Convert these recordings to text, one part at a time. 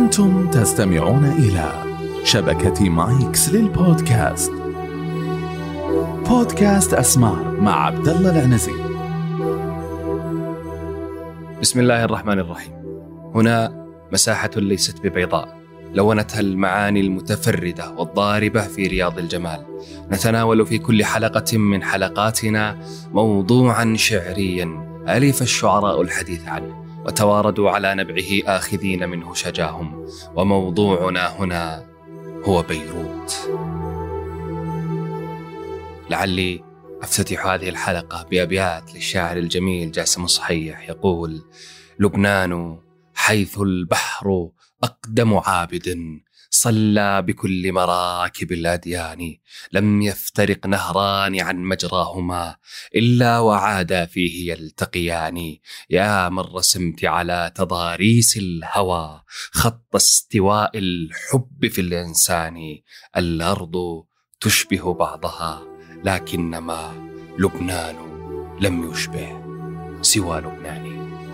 أنتم تستمعون إلى شبكة مايكس للبودكاست. بودكاست أسمار مع عبد الله العنزي. بسم الله الرحمن الرحيم. هنا مساحة ليست ببيضاء، لونتها المعاني المتفردة والضاربة في رياض الجمال. نتناول في كل حلقة من حلقاتنا موضوعا شعريا ألف الشعراء الحديث عنه وتواردوا على نبعه آخذين منه شجاهم. وموضوعنا هنا هو بيروت. لعلي أفتتح هذه الحلقة بأبيات للشاعر الجميل جاسم الصحيح يقول: لبنان حيث البحر أقدم عابد، صلى بكل مراكب الأديان، لم يفترق نهران عن مجراهما إلا وعادا فيه يلتقيان. يا من رسمت على تضاريس الهوى خط استواء الحب في الإنسان، الأرض تشبه بعضها لكنما لبنان لم يشبه سوى لبنان.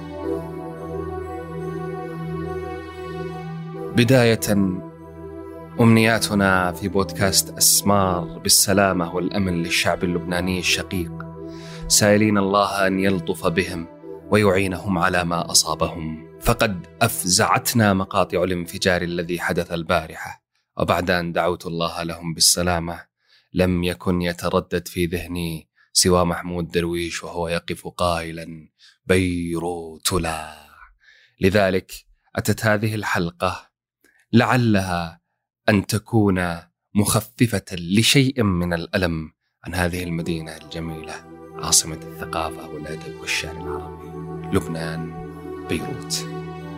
بداية، أمنياتنا في بودكاست أسمار بالسلامة والأمن للشعب اللبناني الشقيق، سائلين الله أن يلطف بهم ويعينهم على ما أصابهم. فقد أفزعتنا مقاطع الانفجار الذي حدث البارحة، وبعد أن دعوت الله لهم بالسلامة لم يكن يتردد في ذهني سوى محمود درويش وهو يقف قائلا: بيروت لا. لذلك أتت هذه الحلقة لعلها أن تكون مخففة لشيء من الألم عن هذه المدينة الجميلة، عاصمة الثقافة والأدب والشعر العربي، لبنان، بيروت.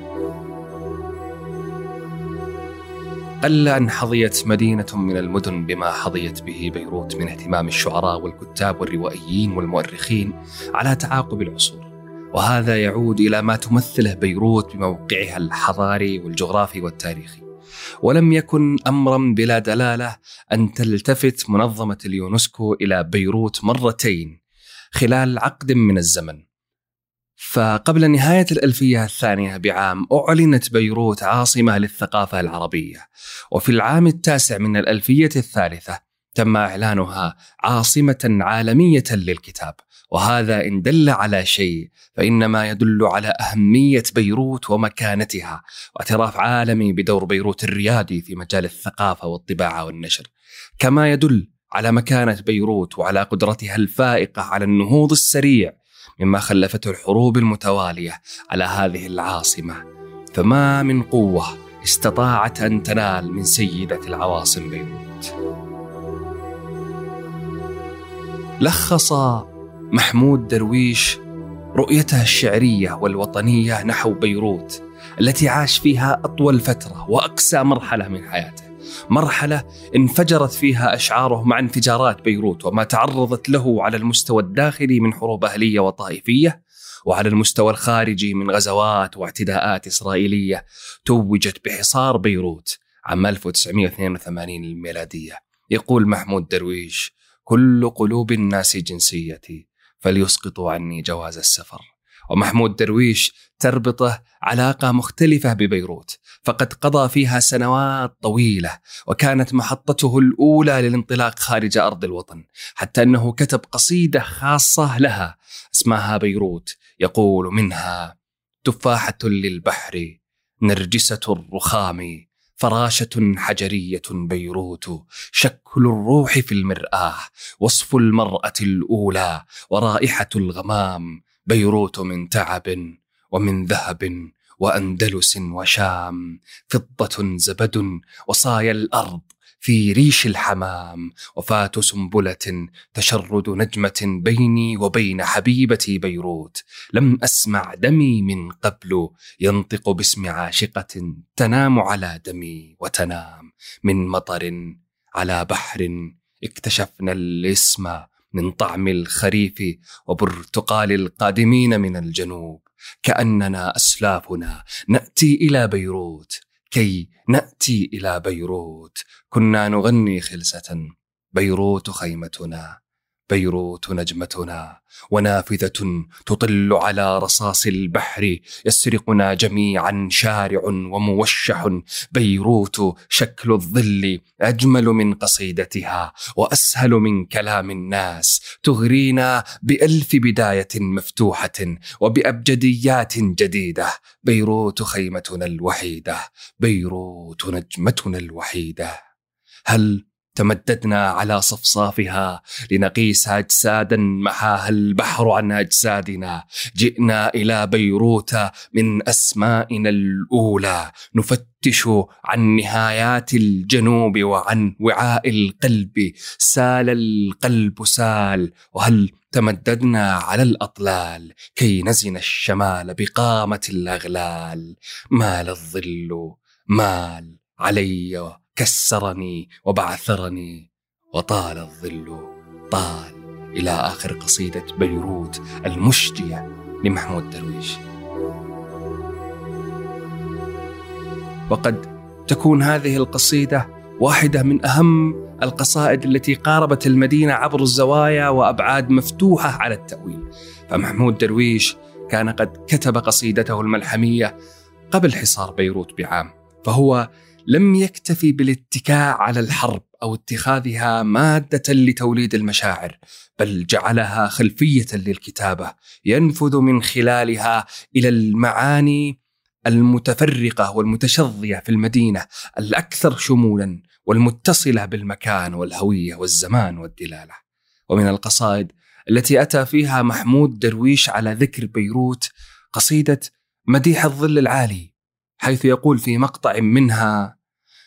قل أن حظيت مدينة من المدن بما حظيت به بيروت من اهتمام الشعراء والكتاب والروائيين والمؤرخين على تعاقب العصور، وهذا يعود إلى ما تمثله بيروت بموقعها الحضاري والجغرافي والتاريخي. ولم يكن أمرا بلا دلالة أن تلتفت منظمة اليونسكو إلى بيروت مرتين خلال عقد من الزمن. فقبل نهاية الألفية الثانية بعام أعلنت بيروت عاصمة للثقافة العربية، وفي العام التاسع من الألفية الثالثة تم إعلانها عاصمة عالمية للكتاب. وهذا إن دل على شيء فإنما يدل على أهمية بيروت ومكانتها، واعتراف عالمي بدور بيروت الريادي في مجال الثقافة والطباعة والنشر، كما يدل على مكانة بيروت وعلى قدرتها الفائقة على النهوض السريع مما خلفته الحروب المتوالية على هذه العاصمة. فما من قوة استطاعت أن تنال من سيدة العواصم بيروت. لخص محمود درويش رؤيته الشعرية والوطنية نحو بيروت التي عاش فيها أطول فترة وأقسى مرحلة من حياته، مرحلة انفجرت فيها أشعاره مع انفجارات بيروت وما تعرضت له على المستوى الداخلي من حروب أهلية وطائفية، وعلى المستوى الخارجي من غزوات واعتداءات إسرائيلية توجت بحصار بيروت عام 1982 الميلادية. يقول محمود درويش: كل قلوب الناس جنسيتي فليسقطوا عني جواز السفر. ومحمود درويش تربطه علاقة مختلفة ببيروت، فقد قضى فيها سنوات طويلة وكانت محطته الأولى للانطلاق خارج أرض الوطن، حتى أنه كتب قصيدة خاصة لها اسمها بيروت، يقول منها: تفاحة للبحر، نرجسة الرخام، فراشة حجرية بيروت، شكل الروح في المرآة، وصف المرأة الأولى، ورائحة الغمام، بيروت من تعب ومن ذهب وأندلس وشام، فضة زبد وصايا الأرض في ريش الحمام، وفاة سنبلة تشرد نجمة بيني وبين حبيبتي بيروت، لم أسمع دمي من قبل ينطق باسم عاشقة، تنام على دمي وتنام، من مطر على بحر اكتشفنا الاسم، من طعم الخريف وبرتقال القادمين من الجنوب، كأننا أسلافنا نأتي إلى بيروت كي نأتي إلى بيروت، كنا نغني خلسة، بيروت خيمتنا، بيروت نجمتنا ونافذة تطل على رصاص البحر، يسرقنا جميعا شارع وموشح. بيروت شكل الظل أجمل من قصيدتها وأسهل من كلام الناس، تغرينا بألف بداية مفتوحة وبأبجديات جديدة. بيروت خيمتنا الوحيدة، بيروت نجمتنا الوحيدة. هل تمددنا على صفصافها لنقيس أجسادا محاها البحر عن أجسادنا؟ جئنا إلى بيروت من أسمائنا الأولى، نفتش عن نهايات الجنوب وعن وعاء القلب. سال القلب سال. وهل تمددنا على الأطلال كي نزن الشمال بقامة الأغلال؟ مال الظل مال علي، كسرني وبعثرني، وطال الظل طال. إلى آخر قصيدة بيروت المشجية لمحمود درويش. وقد تكون هذه القصيدة واحدة من أهم القصائد التي قاربت المدينة عبر الزوايا وأبعاد مفتوحة على التأويل. فمحمود درويش كان قد كتب قصيدته الملحمية قبل حصار بيروت بعام، فهو لم يكتفي بالاتكاء على الحرب أو اتخاذها مادة لتوليد المشاعر، بل جعلها خلفية للكتابة ينفذ من خلالها إلى المعاني المتفرقة والمتشظية في المدينة الأكثر شمولا والمتصلة بالمكان والهوية والزمان والدلالة. ومن القصائد التي أتى فيها محمود درويش على ذكر بيروت قصيدة مديح الظل العالي، حيث يقول في مقطع منها: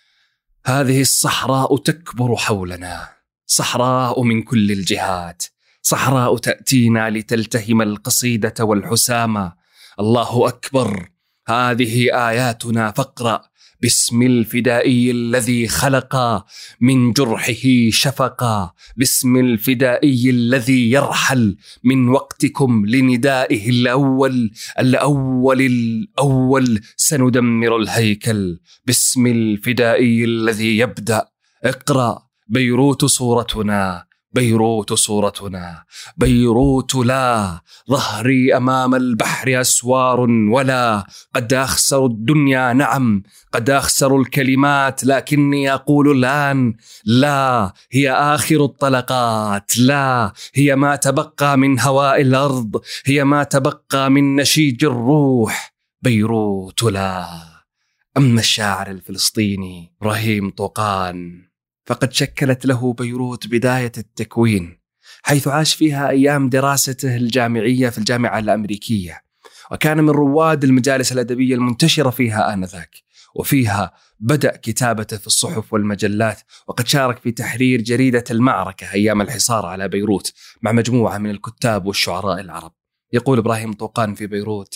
هذه الصحراء تكبر حولنا، صحراء من كل الجهات، صحراء تأتينا لتلتهم القصيدة والحسامة. الله أكبر، هذه آياتنا فاقرأ، باسم الفدائي الذي خلق من جرحه شفقا، باسم الفدائي الذي يرحل من وقتكم لندائه الأول الأول الأول، سندمر الهيكل. باسم الفدائي الذي يبدأ، اقرأ، بيروت صورتنا، بيروت صورتنا، بيروت لا، ظهري أمام البحر أسوار ولا، قد أخسر الدنيا نعم، قد أخسر الكلمات، لكني أقول الآن لا، هي آخر الطلقات، لا، هي ما تبقى من هواء الأرض، هي ما تبقى من نشيج الروح. بيروت لا. أما الشاعر الفلسطيني إبراهيم طوقان فقد شكلت له بيروت بداية التكوين، حيث عاش فيها أيام دراسته الجامعية في الجامعة الأمريكية، وكان من رواد المجالس الأدبية المنتشرة فيها آنذاك، وفيها بدأ كتابته في الصحف والمجلات، وقد شارك في تحرير جريدة المعركة أيام الحصار على بيروت مع مجموعة من الكتاب والشعراء العرب. يقول إبراهيم طوقان في بيروت: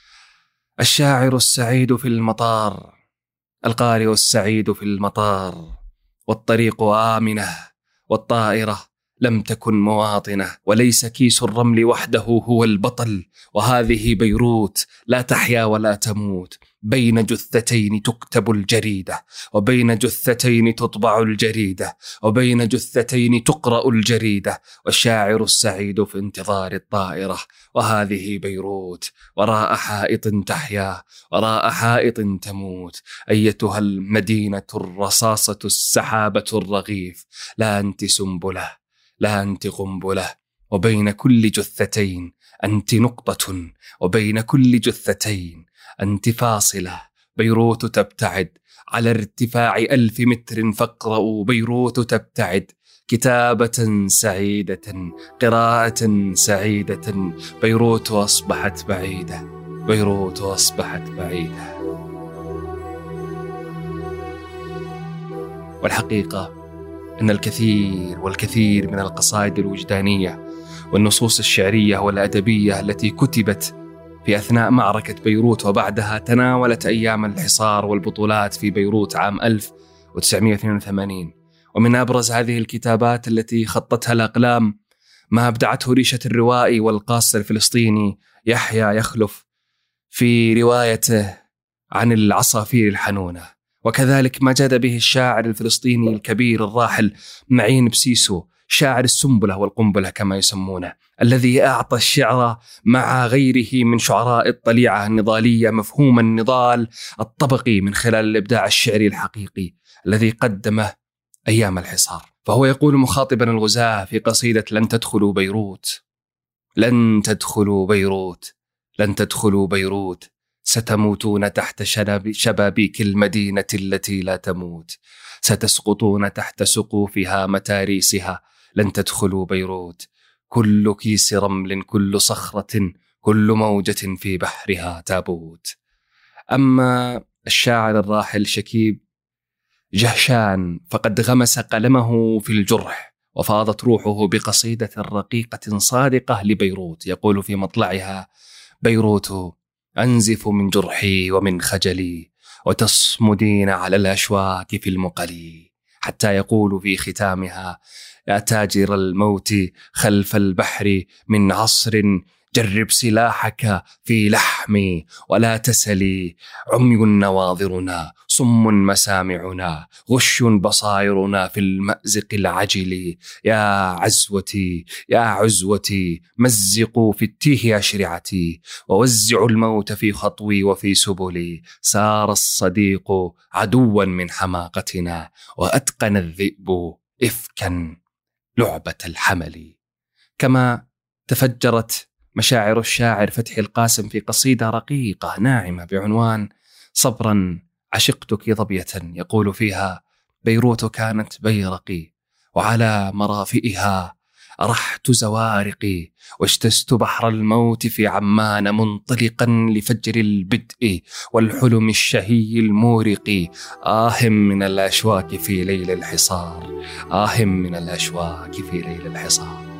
الشاعر السعيد في المطار، القارئ السعيد في المطار، والطريق آمنة، والطائرة لم تكن مواطنة، وليس كيس الرمل وحده هو البطل، وهذه بيروت لا تحيا ولا تموت، بين جثتين تكتب الجريدة، وبين جثتين تطبع الجريدة، وبين جثتين تقرأ الجريدة، والشاعر السعيد في انتظار الطائرة، وهذه بيروت وراء حائط تحيا، وراء حائط تموت. أيتها المدينة الرصاصة السحابة الرغيف، لا أنت سنبلة، لا أنت قنبلة، وبين كل جثتين أنت نقطة، وبين كل جثتين أنت فاصلة. بيروت تبتعد على ارتفاع 1000 متر، فاقرأوا بيروت تبتعد، كتابة سعيدة، قراءة سعيدة. بيروت أصبحت بعيدة، بيروت أصبحت بعيدة. والحقيقة أن الكثير والكثير من القصائد الوجدانية والنصوص الشعرية والأدبية التي كتبت في أثناء معركة بيروت وبعدها تناولت أيام الحصار والبطولات في بيروت عام 1982. ومن أبرز هذه الكتابات التي خطتها الأقلام ما أبدعته ريشة الروائي والقاص الفلسطيني يحيى يخلف في روايته عن العصافير الحنونة، وكذلك ما جاد به الشاعر الفلسطيني الكبير الراحل معين بسيسو شاعر السنبلة والقنبلة كما يسمونه، الذي أعطى الشعر مع غيره من شعراء الطليعة النضالية مفهوم النضال الطبقي من خلال الإبداع الشعري الحقيقي الذي قدمه أيام الحصار. فهو يقول مخاطبا الغزاة في قصيدة لن تدخلوا بيروت: لن تدخلوا بيروت، لن تدخلوا بيروت، ستموتون تحت شبابيك المدينة التي لا تموت، ستسقطون تحت سقوفها متاريسها، لن تدخلوا بيروت، كل كيس رمل، كل صخرة، كل موجة في بحرها تابوت. أما الشاعر الراحل شكيب جهشان فقد غمس قلمه في الجرح وفاضت روحه بقصيدة رقيقة صادقة لبيروت، يقول في مطلعها: بيروت أنزف من جرحي ومن خجلي، وتصمدين على الأشواك في المقلي، حتى يقول في ختامها: يا تاجر الموت خلف البحر من عصر، جرب سلاحك في لحمي ولا تسلي، عمي نواظرنا، صم مسامعنا، غش بصائرنا في المأزق العجل، يا عزوتي يا عزوتي، مزقوا في التيه أشرعتي، ووزعوا الموت في خطوي وفي سبلي، سار الصديق عدوا من حماقتنا، وأتقن الذئب إفكا لعبة الحمل. كما تفجرت مشاعر الشاعر فتحي القاسم في قصيدة رقيقة ناعمة بعنوان صبرا عشقتك ضبية، يقول فيها: بيروت كانت بيرقي، وعلى مرافئها أرحت زوارقي، واجتزت بحر الموت في عمان، منطلقا لفجر البدء والحلم الشهي المورق، آه من الأشواك في ليل الحصار، آه من الأشواك في ليل الحصار.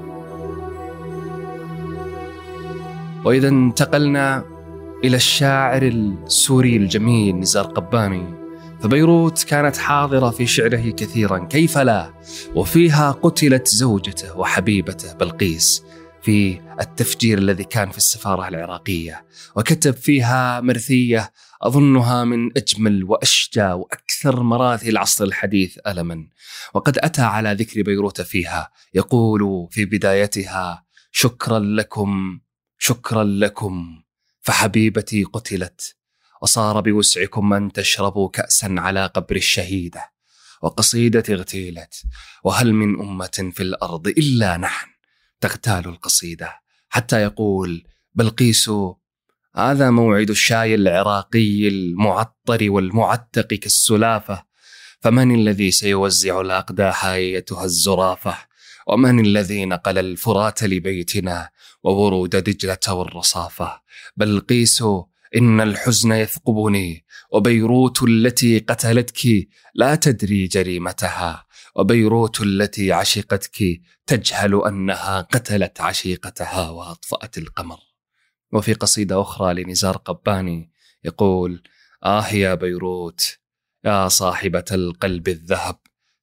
وإذا انتقلنا إلى الشاعر السوري الجميل نزار قباني، فبيروت كانت حاضرة في شعره كثيرا، كيف لا، وفيها قتلت زوجته وحبيبته بلقيس في التفجير الذي كان في السفارة العراقية، وكتب فيها مرثية أظنها من أجمل وأشجع وأكثر مراثي العصر الحديث ألما، وقد أتى على ذكر بيروت فيها، يقول في بدايتها: شكرا لكم شكرا لكم، فحبيبتي قتلت، وصار بوسعكم أن تشربوا كأسا على قبر الشهيدة، وقصيدة اغتيلت، وهل من أمة في الأرض إلا نحن تغتال القصيدة، حتى يقول بلقيس: هذا موعد الشاي العراقي المعطر والمعتق كالسلافة، فمن الذي سيوزع الأقداح أيتها الزرافة، ومن الذي نقل الفرات لبيتنا وورود دجلة والرصافة. بلقيس إن الحزن يثقبني، وبيروت التي قتلتك لا تدري جريمتها، وبيروت التي عشقتك تجهل أنها قتلت عشيقتها وأطفأت القمر. وفي قصيدة أخرى لنزار قباني يقول: آه يا بيروت يا صاحبة القلب الذهب،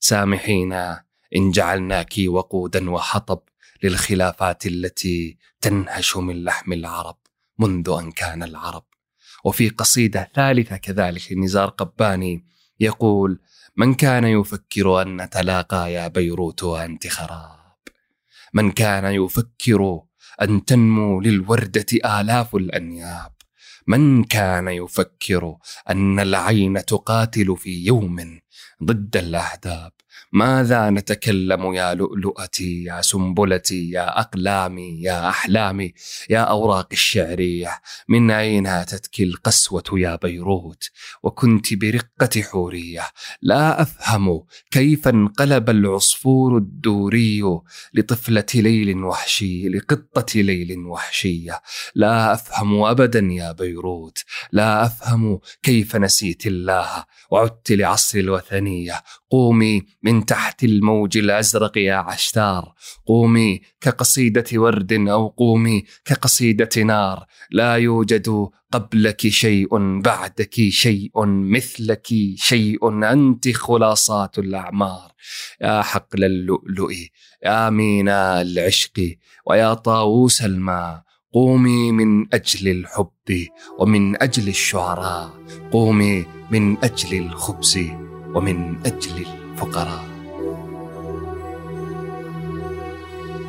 سامحينا إن جعلناك وقودا وحطب للخلافات التي تنهش من لحم العرب منذ أن كان العرب. وفي قصيدة ثالثة كذلك لنزار قباني يقول: من كان يفكر أن نتلاقى يا بيروت وأنت خراب، من كان يفكر أن تنمو للوردة آلاف الأنياب، من كان يفكر أن العين تقاتل في يوم ضد الأحداب، ماذا نتكلم يا لؤلؤتي يا سنبلتي يا أقلامي يا أحلامي يا أوراق الشعرية، من أين أتتك القسوة يا بيروت وكنت برقة حورية، لا أفهم كيف انقلب العصفور الدوري لطفلة ليل وحشي لقطة ليل وحشية، لا أفهم أبدا يا بيروت، لا أفهم كيف نسيت الله وعدت لعصر الوثنية. قومي من تحت الموج الأزرق يا عشتار، قومي كقصيدة ورد أو قومي كقصيدة نار، لا يوجد قبلك شيء بعدك شيء مثلك شيء، أنت خلاصات الأعمار، يا حقل اللؤلؤ يا ميناء العشق ويا طاووس الماء، قومي من أجل الحب ومن أجل الشعراء، قومي من أجل الخبز ومن أجل الفقراء.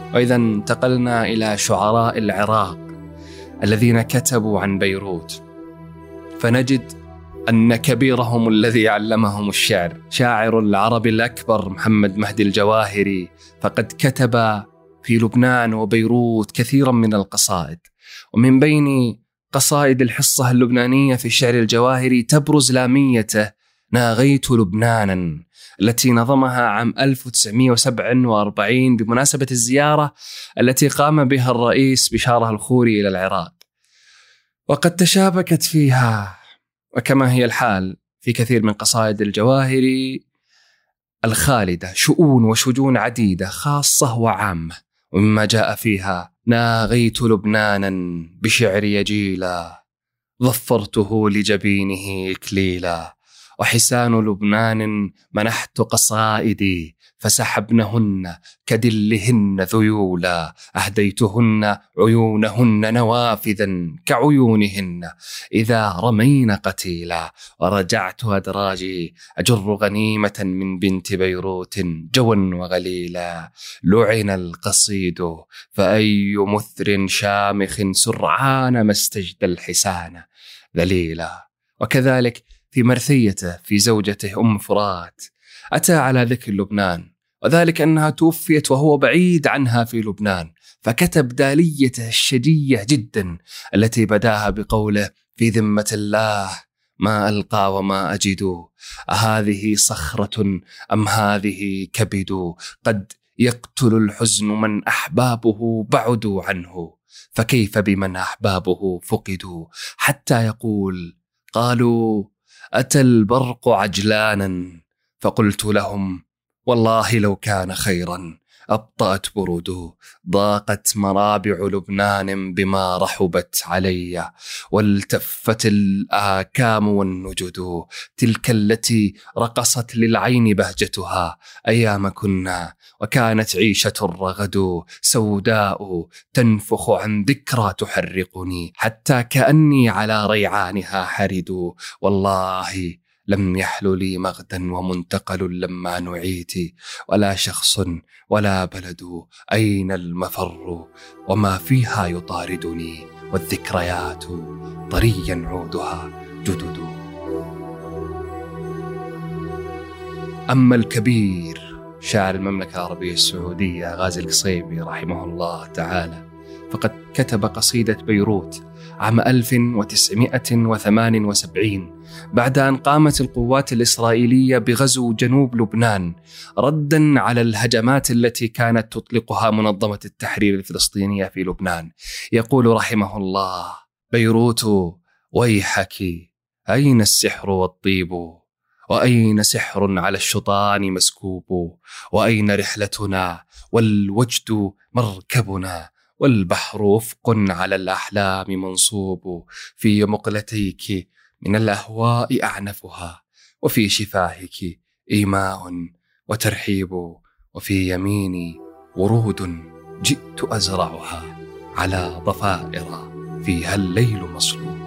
وإذا انتقلنا إلى شعراء العراق الذين كتبوا عن بيروت، فنجد أن كبيرهم الذي علمهم الشعر شاعر العرب الأكبر محمد مهدي الجواهري، فقد كتب في لبنان وبيروت كثيرا من القصائد. ومن بين قصائد الحصة اللبنانية في الشعر الجواهري تبرز لاميته ناغيت لبنانا، التي نظمها عام 1947 بمناسبة الزيارة التي قام بها الرئيس بشارة الخوري إلى العراق. وقد تشابكت فيها، وكما هي الحال في كثير من قصائد الجواهري الخالدة، شؤون وشجون عديدة خاصة وعامة. ومما جاء فيها: ناغيت لبنانا بشعر يجيلا، ظفرته لجبينه إكليلا، وحسان لبنان منحت قصائدي، فسحبنهن كدلهن ذيولا، أهديتهن عيونهن نوافذا كعيونهن إذا رمين قتيلا، ورجعت أدراجي أجر غنيمة من بنت بيروت جوا وغليلا، لعن القصيد فأي مثر شامخ سرعان ما استجدى الحسان ذليلا. وكذلك في مرثيته في زوجته أم فرات أتى على ذكر لبنان، وذلك أنها توفيت وهو بعيد عنها في لبنان، فكتب داليته الشجية جدا التي بداها بقوله: في ذمة الله ما ألقى وما أجد، أهذه صخرة أم هذه كبد، قد يقتل الحزن من أحبابه بعدوا عنه، فكيف بمن أحبابه فقدوا، حتى يقول: قالوا أتى البرق عجلانا، فقلت لهم والله لو كان خيرا، أبطأت برود، ضاقت مرابع لبنان بما رحبت علي، والتفت الآكام والنجد، تلك التي رقصت للعين بهجتها، أيام كنا وكانت عيشة الرغد، سوداء تنفخ عن ذكرى تحرقني، حتى كأني على ريعانها حرد، والله لم يحل لي مغدا ومنتقل لما نعيت، ولا شخص ولا بلد، أين المفر وما فيها يطاردني، والذكريات طريا عودها جدد. أما الكبير شاعر المملكة العربية السعودية غازي القصيبي رحمه الله تعالى، فقد كتب قصيدة بيروت عام 1978 بعد أن قامت القوات الإسرائيلية بغزو جنوب لبنان رداً على الهجمات التي كانت تطلقها منظمة التحرير الفلسطينية في لبنان. يقول رحمه الله: بيروت ويحك، أين السحر والطيب، وأين سحر على الشطان مسكوب، وأين رحلتنا والوجد مركبنا، والبحر أفق على الأحلام منصوب، في مقلتيك من الأهواء أعنفها، وفي شفاهك إيماء وترحيب، وفي يميني ورود جئت أزرعها على ضفائر فيها الليل مصلوب.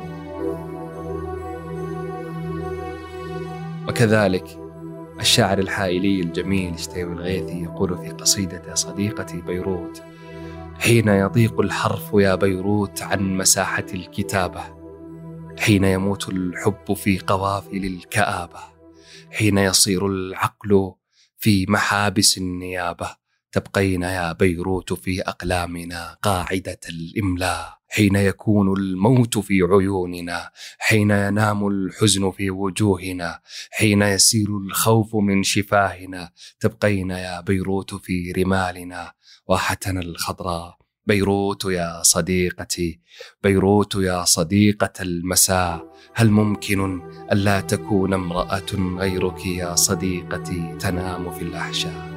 وكذلك الشاعر الحائلي الجميل شتيوي الغيثي يقول في قصيدة صديقتي بيروت: حين يضيق الحرف يا بيروت عن مساحة الكتابة، حين يموت الحب في قوافل الكآبة، حين يصير العقل في محابس النيابة، تبقين يا بيروت في أقلامنا قاعدة الإملاء، حين يكون الموت في عيوننا، حين ينام الحزن في وجوهنا، حين يسيل الخوف من شفاهنا، تبقين يا بيروت في رمالنا واحتنا الخضراء. بيروت يا صديقتي، بيروت يا صديقة المساء، هل ممكن ألا تكون امرأة غيرك يا صديقتي تنام في الأحشاء؟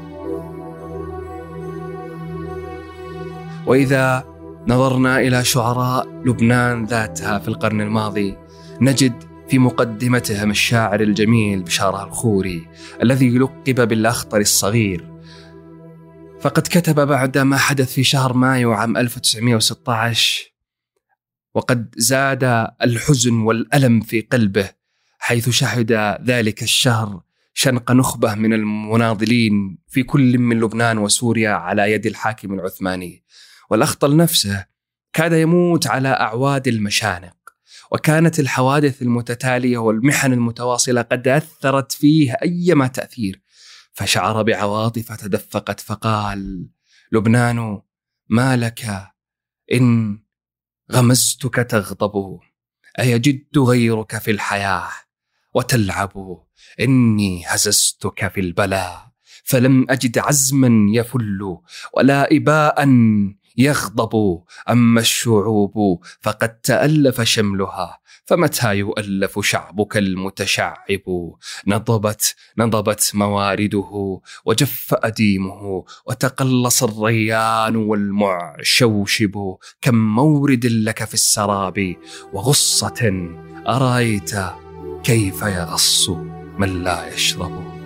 وإذا نظرنا إلى شعراء لبنان ذاتها في القرن الماضي، نجد في مقدمتهم الشاعر الجميل بشارة الخوري الذي لقب بالأخطر الصغير، فقد كتب بعد ما حدث في شهر مايو عام 1916، وقد زاد الحزن والألم في قلبه، حيث شهد ذلك الشهر شنق نخبة من المناضلين في كل من لبنان وسوريا على يد الحاكم العثماني، والأخطل نفسه كاد يموت على أعواد المشانق، وكانت الحوادث المتتالية والمحن المتواصلة قد أثرت فيه أيما تأثير، فشعر بعواطف تدفقت فقال: لبنان ما لك إن غمزتك تغضب، أيجد غيرك في الحياة وتلعب، إني هززتك في البلاء فلم أجد عزما يفل ولا إباء يغضب، أما الشعوب فقد تألف شملها فمتى يؤلف شعبك المتشعب، نضبت موارده وجف أديمه وتقلص الريان والمعشوشب، كم مورد لك في السراب وغصة أرأيت كيف يغص من لا يشرب.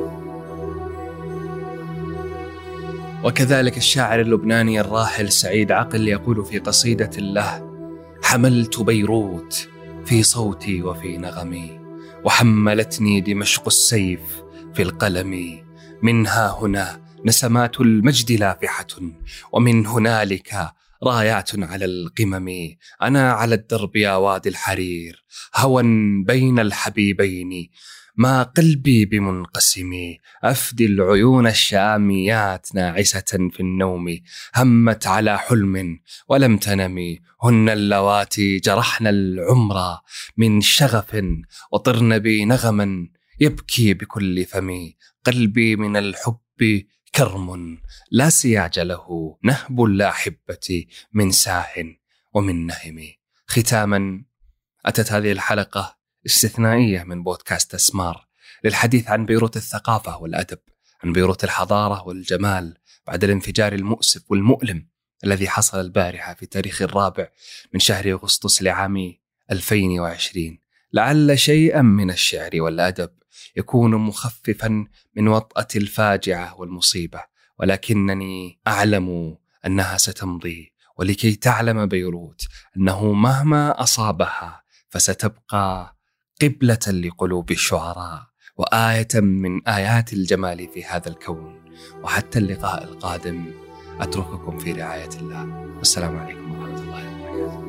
وكذلك الشاعر اللبناني الراحل سعيد عقل يقول في قصيدة له: حملت بيروت في صوتي وفي نغمي، وحملتني دمشق السيف في القلم، منها هنا نسمات المجد لافحة، ومن هنالك رايات على القمم، أنا على الدرب يا وادي الحرير هوى بين الحبيبين، ما قلبي بمنقسم، أفدي العيون الشاميات ناعسة في النوم، همت على حلم ولم تنم، هن اللواتي جرحن العمر من شغف، وطرن بي نغما يبكي بكل فم، قلبي من الحب كرم لا سياج له، نهب اللاحبة من ساه ومن نهم. ختاما، أتت هذه الحلقة استثنائية من بودكاست أسمار للحديث عن بيروت الثقافة والأدب، عن بيروت الحضارة والجمال بعد الانفجار المؤسف والمؤلم الذي حصل البارحة في تاريخ 4 من شهر أغسطس لعام 2020. لعل شيئا من الشعر والأدب يكون مخففا من وطأة الفاجعة والمصيبة، ولكنني أعلم أنها ستمضي، ولكي تعلم بيروت أنه مهما أصابها فستبقى قبلة لقلوب الشعراء وآية من آيات الجمال في هذا الكون. وحتى اللقاء القادم أترككم في رعاية الله، والسلام عليكم ورحمة الله وبركاته.